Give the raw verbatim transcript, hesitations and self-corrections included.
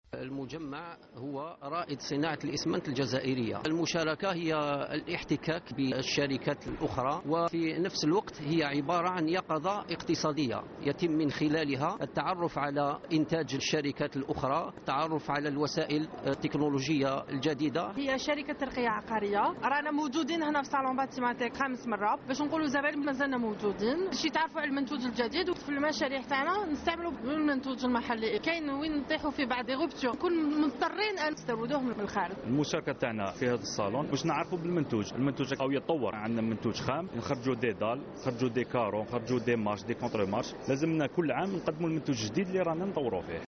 المجمع هو رائد صناعة الإسمنت الجزائرية. المشاركة هي الاحتكاك بالشركات الأخرى، وفي نفس الوقت هي عبارة عن يقظة اقتصادية يتم من خلالها التعرف على إنتاج الشركات الأخرى، التعرف على الوسائل التكنولوجية الجديدة. هي شركة ترقية عقارية، رانا موجودين هنا في صالون باتيماتيك خمس مرات باش نقولوا زبائن مازلنا موجودين باش يتعرفوا على المنتوج الجديد، وفي المشاريع تاعنا نستعملوا المنتوج المحلي. كاين وين نطيحوا في بعض غبتو نكون مضطرين ان نستوردوه من الخارج. المشاركه تاعنا في هذا الصالون باش نعرفوا بالمنتوج، المنتوج او يتطور. عندنا منتوج خام، نخرجوا دي دال، نخرجوا دي كارو، نخرجوا دي مارش، دي كونتر مارش. لازمنا كل عام نقدموا المنتوج الجديد اللي رانا نطوروا فيه.